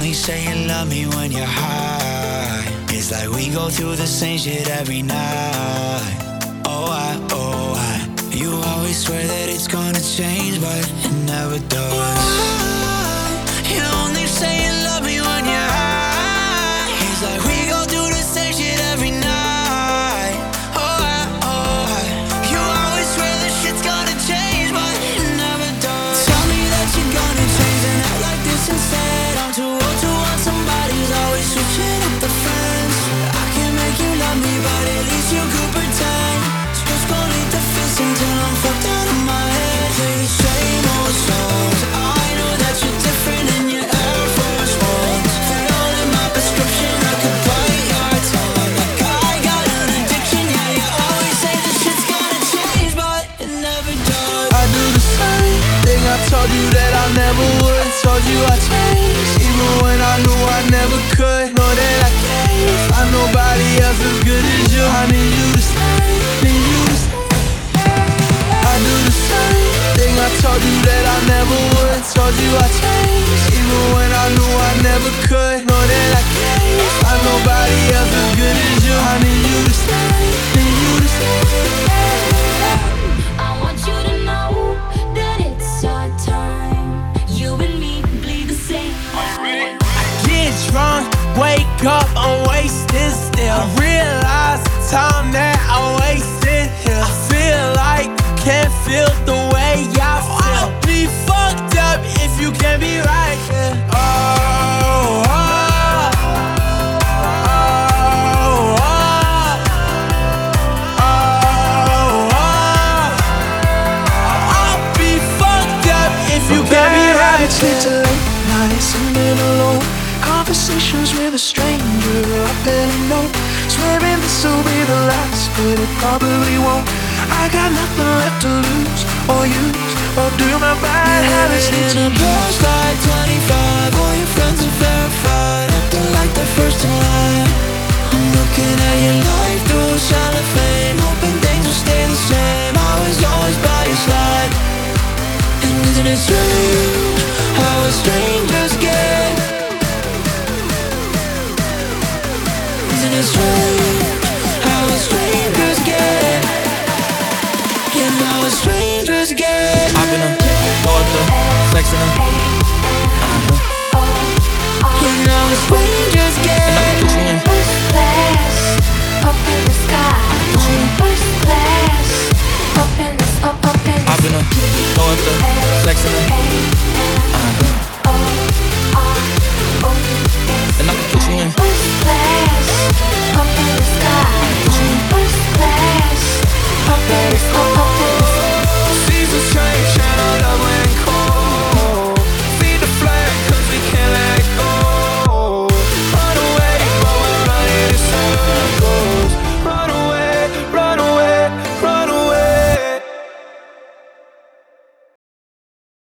only say you love me when you're high. It's like we go through the same shit every night. Oh, you always swear that it's gonna change, but it never does. You only say you love me when you're high. It's like we go through the same shit every night. Oh, you always swear that shit's gonna change, but it never does. Tell me that you're gonna change and act like this instead. I'm too old to want somebody who's always switching up the friends. I can make you love me, but at least you could pretend. Just gon' leave the fence until I'm fucked out of my head. Play the same old songs. I know that you're different in your Air Force Ones. Fit all in my prescription, I could bite your tongue. Like I got an addiction, yeah, you always say this shit's gonna change, but it never does. I do the same thing I told you that I never would. Told you I changed, even when I knew I never could. Know that I can't find nobody else as good as you. I need you to stay, need you to stay. I do the same thing I told you that I never would. Told you I changed, even when I knew I never could. Know that I can't find nobody else as good as you. I need you to stay, need you to stay. I want you to know that it's our time. You and me bleed the same way. Get drunk, wake up, I'm wasted still. I realize the time that I wasted here. I feel like I can't feel the way I feel. I'll be fucked up if you can't be right here. I'll be fucked up if you can't be right Sleep till here. late nights and then alone. Conversations with a stranger I barely know. Swearing this'll be the last, but it probably won't. I got nothing left to lose or use or do. My bad habits lead In a post like 25, all your friends are verified, acting like they're first in line. I'm looking at your life through cellophane, hoping things will stay the same. I was always by your side, and isn't it strange?